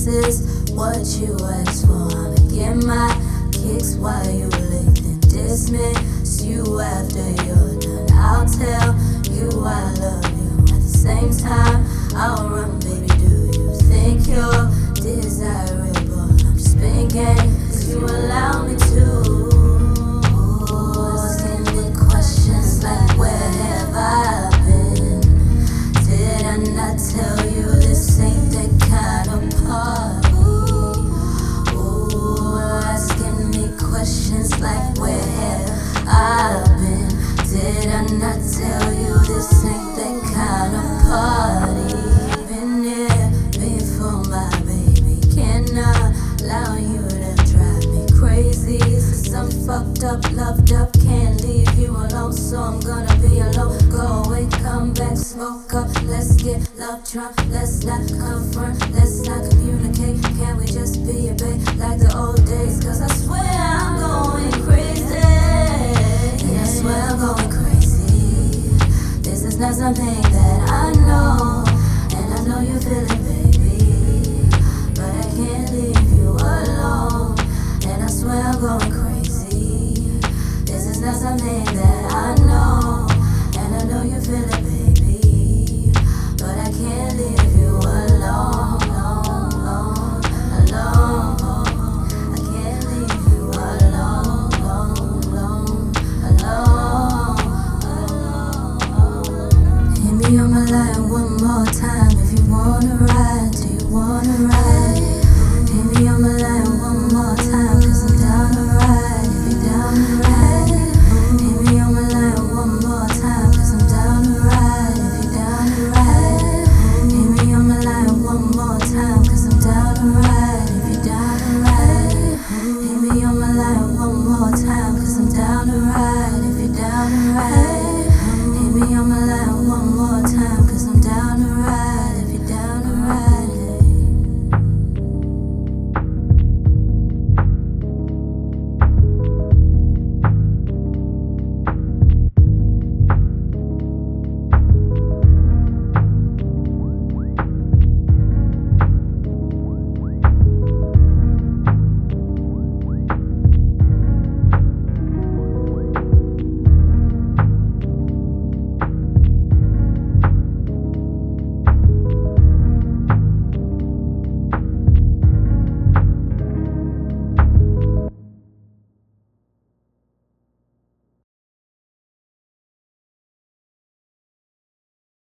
this is what you asked for. I'ma get my kicks while you lick, then dismiss you after you're done. I'll tell you I love you at the same time. I'll run, baby. Do you think you're desirable? I'm just being gay, 'cause you allow me to. Asking me questions like, where have I been? Did I not tell you this ain't that kind of party? Asking me questions like, where have I been? Did I not tell you this ain't that kind of party? Been here before, my baby. Cannot allow you to drive me crazy. This is I'm fucked up, loved up, can't leave you alone, so I'm gonna be alone. Go away, come back, smoke up, let's get love drunk. Let's not confront, let's not communicate. Can we just be a babe like the old days? 'Cause I swear I'm going crazy. Yeah, I swear I'm going crazy. This is not something that I know.